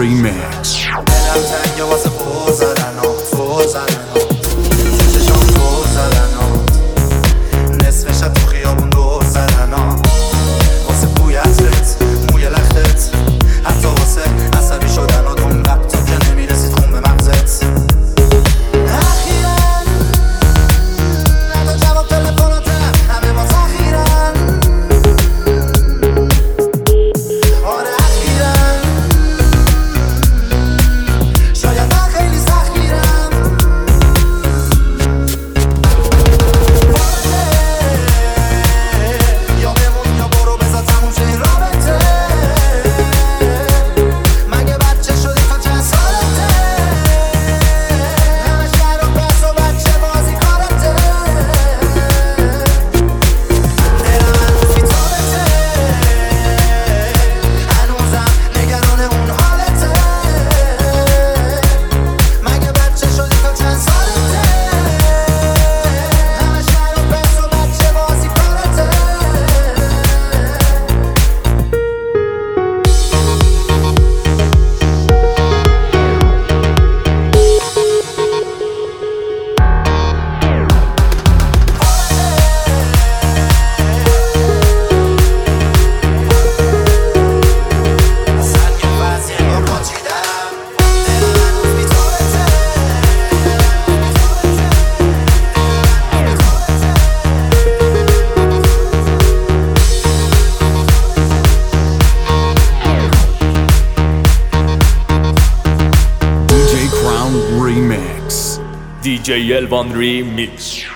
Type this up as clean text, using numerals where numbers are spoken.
Remix. دلم تنگه واسه فول زدن چشام فول زدن نصف شب تو خیابون دور زدن واسه بوی عطرت موی لختت حتی واسه عصبی شدن اون وقتا که نمیرسید خون به مغزت اخیراً حتی جواب تلفناتم همه ما تخیرن آره اخیراً شاید من خیلی سختگیرم یا بمون یا برو بذار تموم شه این رابطه مگه بچه شدی تا چند سالته همش در و پس و بچه بازی کارته دلم هنوز بی تابته هنوزم نگران اون حالته مگه بچه شدی تا چند سالته همش در و پس و بچه بازی کارته سنگ وزیه با پاچیدم دلم هنوز بی تابته DJ Crown Remix. DJ Elvan Remix.